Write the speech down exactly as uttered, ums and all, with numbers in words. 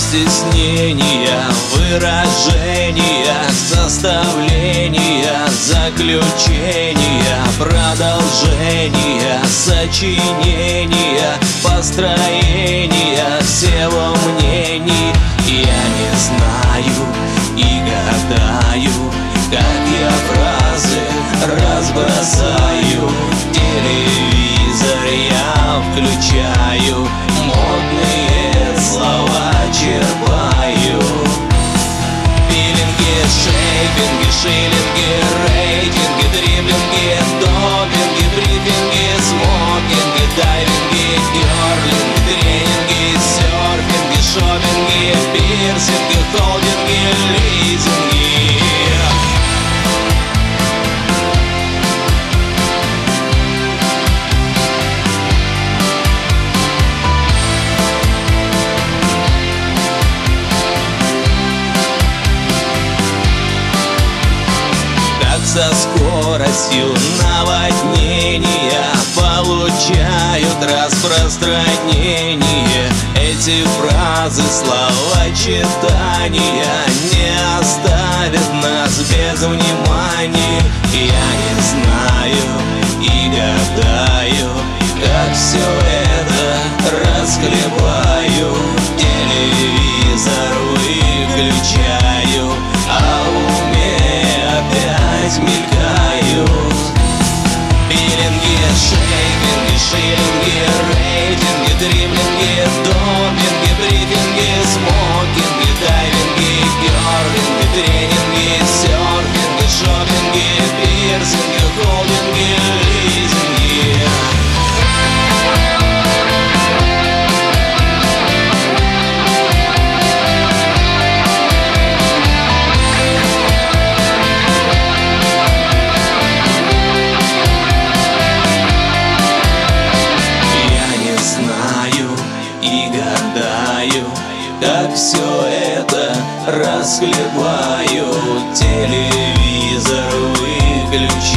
стеснения, выражения, составления, заключения, продолжения, сочинения, построения всего мнений. Я не знаю и гадаю, как я фразы разбросаю. Телевизор я включаю, модные слова черпаю. Пилинги, шейпинги, шиллинги, рейтинги, дриблинги, допинги, брифинги, смокинги, дайвинги, герлинги, тренинги, серфинги, шопинги, пирсинги, холдинги, лизинги. Со скоростью наводнения получают распространение эти фразы, словочитания не оставят нас без внимания. Я не знаю и гадаю, как все это расхлебаю. Телевизор выключаю, а в уме опять мелькаю. Пилинги, шейпинги, шиллинги, рейтинги, дриблинги, допинги, брифинги, смокинги, дайвинги, герлинги, тренинги, серфинги, шопинги, пирсинги, холдинги, лизинги. Как все это расхлебаю. Телевизор выключи.